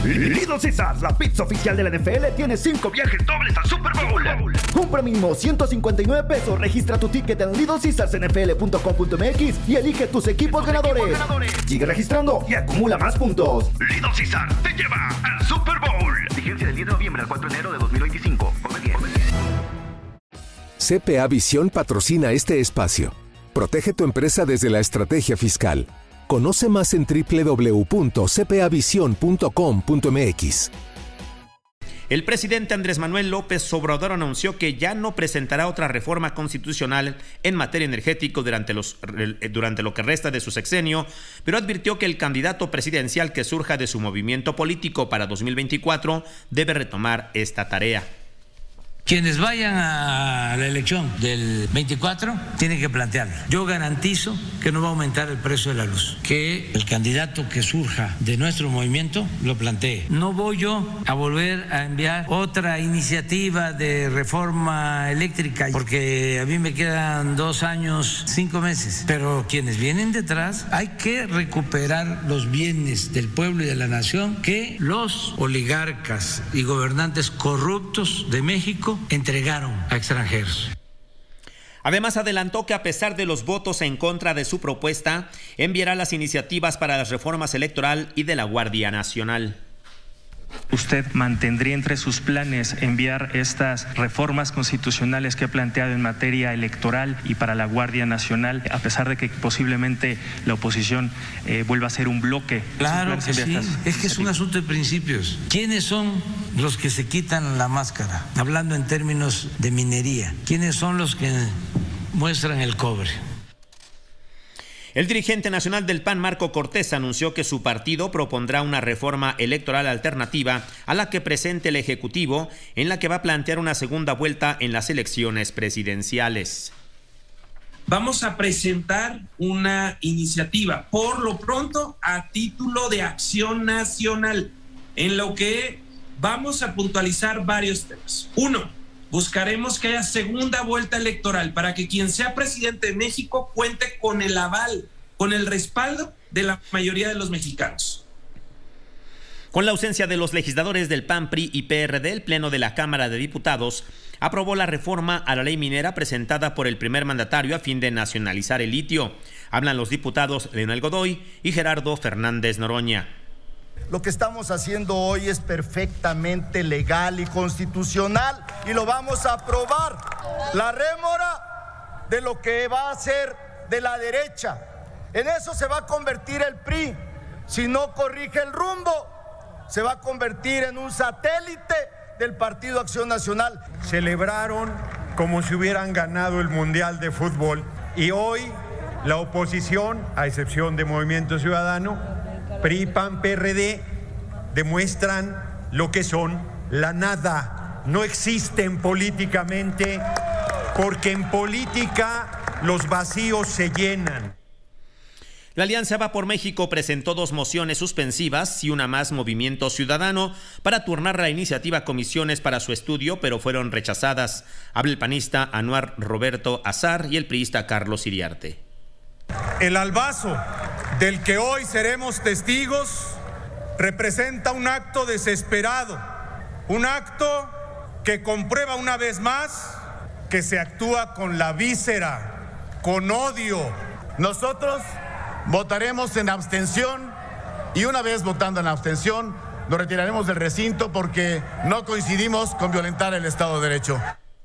Little Caesars, la pizza oficial de la NFL, tiene 5 viajes dobles al Super Bowl. Compra mínimo 159 pesos, registra tu ticket en littlecaesarsnfl.com.mx y elige tus equipos ganadores. Sigue registrando y acumula más puntos. Little Caesars te lleva al Super Bowl. Vigencia del 10 de noviembre al 4 de enero de 2025. Come bien. CPA Visión patrocina este espacio. Protege tu empresa desde la estrategia fiscal. Conoce más en www.cpavision.com.mx. El presidente Andrés Manuel López Obrador anunció que ya no presentará otra reforma constitucional en materia energética durante lo que resta de su sexenio, pero advirtió que el candidato presidencial que surja de su movimiento político para 2024 debe retomar esta tarea. Quienes vayan a la elección del 24 tienen que plantearlo. Yo garantizo que no va a aumentar el precio de la luz. Que el candidato que surja de nuestro movimiento lo plantee. No voy yo a volver a enviar otra iniciativa de reforma eléctrica porque a mí me quedan 2 años, 5 meses. Pero quienes vienen detrás, hay que recuperar los bienes del pueblo y de la nación que los oligarcas y gobernantes corruptos de México entregaron a extranjeros. Además, adelantó que a pesar de los votos en contra de su propuesta, enviará las iniciativas para las reformas electoral y de la Guardia Nacional. ¿Usted mantendría entre sus planes enviar estas reformas constitucionales que ha planteado en materia electoral y para la Guardia Nacional, a pesar de que posiblemente la oposición vuelva a ser un bloque? Claro que sí, es que es un asunto de principios. ¿Quiénes son los que se quitan la máscara? Hablando en términos de minería, ¿quiénes son los que muestran el cobre? El dirigente nacional del PAN, Marco Cortés, anunció que su partido propondrá una reforma electoral alternativa a la que presente el Ejecutivo, en la que va a plantear una segunda vuelta en las elecciones presidenciales. Vamos a presentar una iniciativa, por lo pronto, a título de acción nacional, en lo que vamos a puntualizar varios temas. 1. Buscaremos que haya segunda vuelta electoral para que quien sea presidente de México cuente con el aval, con el respaldo de la mayoría de los mexicanos. Con la ausencia de los legisladores del PAN, PRI y PRD, el Pleno de la Cámara de Diputados aprobó la reforma a la ley minera presentada por el primer mandatario a fin de nacionalizar el litio. Hablan los diputados Leonel Godoy y Gerardo Fernández Noroña. Lo que estamos haciendo hoy es perfectamente legal y constitucional y lo vamos a aprobar. La rémora de lo que va a ser de la derecha. En eso se va a convertir el PRI. Si no corrige el rumbo, se va a convertir en un satélite del Partido Acción Nacional. Celebraron como si hubieran ganado el Mundial de Fútbol y hoy la oposición, a excepción de Movimiento Ciudadano, PRI, PAN, PRD, demuestran lo que son la nada. No existen políticamente, porque en política los vacíos se llenan. La Alianza Va por México presentó 2 mociones suspensivas y una más Movimiento Ciudadano para turnar la iniciativa a comisiones para su estudio, pero fueron rechazadas. Habla el panista Anuar Roberto Azar y el priista Carlos Iriarte. El albazo del que hoy seremos testigos representa un acto desesperado, un acto que comprueba una vez más que se actúa con la víscera, con odio. Nosotros votaremos en abstención y una vez votando en abstención nos retiraremos del recinto porque no coincidimos con violentar el Estado de Derecho.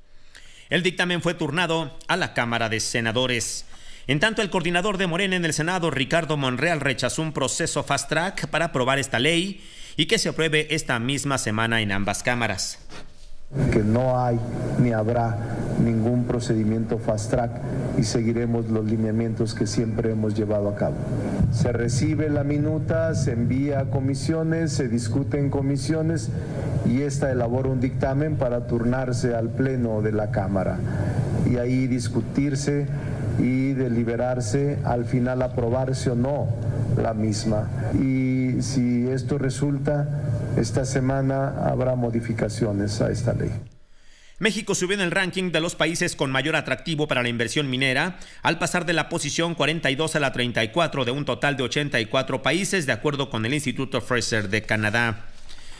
El dictamen fue turnado a la Cámara de Senadores. En tanto, el coordinador de Morena en el Senado, Ricardo Monreal, rechazó un proceso fast track para aprobar esta ley y que se apruebe esta misma semana en ambas cámaras. Que no hay ni habrá ningún procedimiento fast track y seguiremos los lineamientos que siempre hemos llevado a cabo. Se recibe la minuta, se envía a comisiones, se discute en comisiones y esta elabora un dictamen para turnarse al Pleno de la Cámara y ahí discutirse y deliberarse, al final aprobarse o no la misma. Y si esto resulta, esta semana habrá modificaciones a esta ley. México subió en el ranking de los países con mayor atractivo para la inversión minera, al pasar de la posición 42 a la 34 de un total de 84 países, de acuerdo con el Instituto Fraser de Canadá.